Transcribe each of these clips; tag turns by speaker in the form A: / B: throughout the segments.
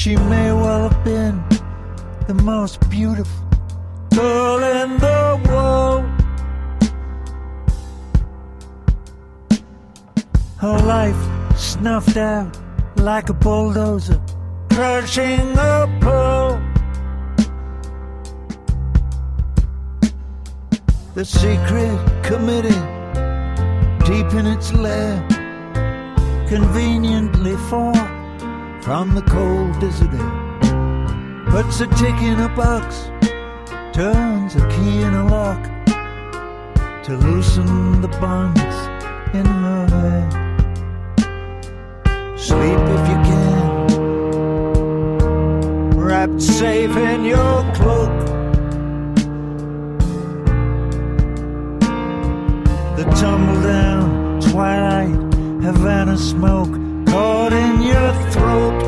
A: She may well have been the most beautiful girl in the world. Her life snuffed out like a bulldozer crushing a pearl. The secret committee, deep in its lair, conveniently far from the cold desert air, puts a tick in a box, turns a key in a lock to loosen the bonds in her hair. Sleep if you can, wrapped safe in your cloak. The tumble down twilight Havana smoke caught in your throat.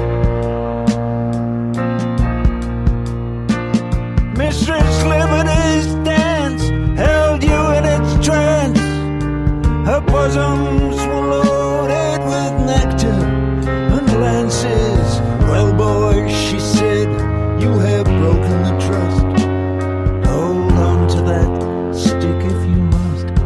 A: Mistress Liberty's dance held you in its trance. Her bosoms were loaded with nectar and lances. Well, boy, she said, you have broken the trust. Hold on to that stick if you must.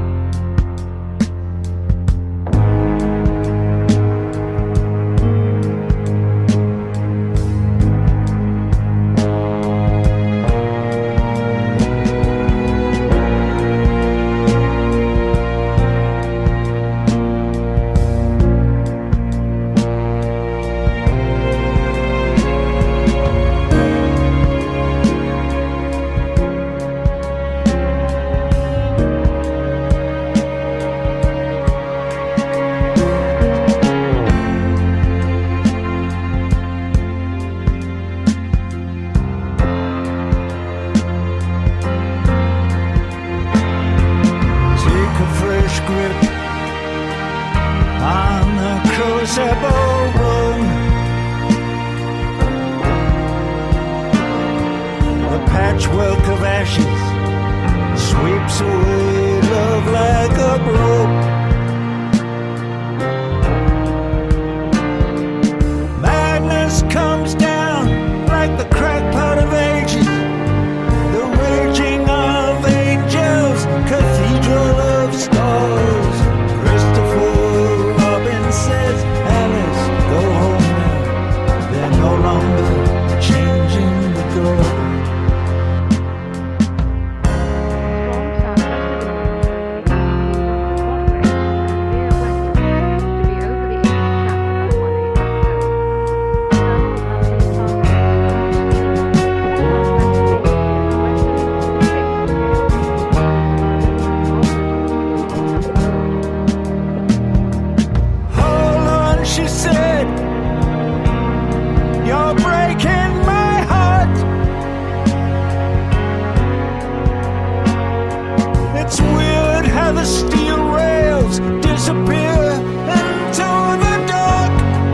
A: Patchwork of ashes sweeps away love like a rope. Madness comes down like the crackpot of ages, the raging of angels, cathedral of stars. Christopher Robin says, Alice, go home now. They're no longer changing the door. She said, you're breaking my heart. It's weird how the steel rails disappear into the dark.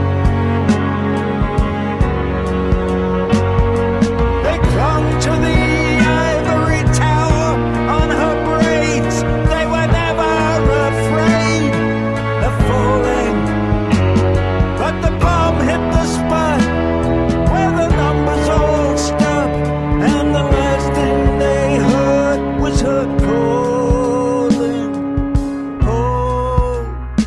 A: They clung to the ivory tower on her braids. They were never afraid of falling. But the bomb hit the spot where the numbers all stopped, and the last thing they heard was her calling. Oh,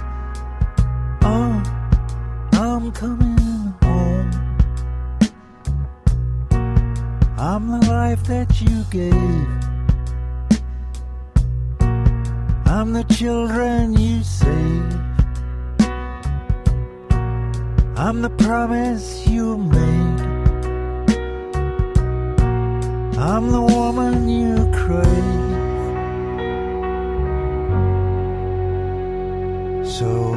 A: I'm coming home. I'm the life that you gave. I'm the children you saved. I'm the promise you made. I'm the woman you crave. So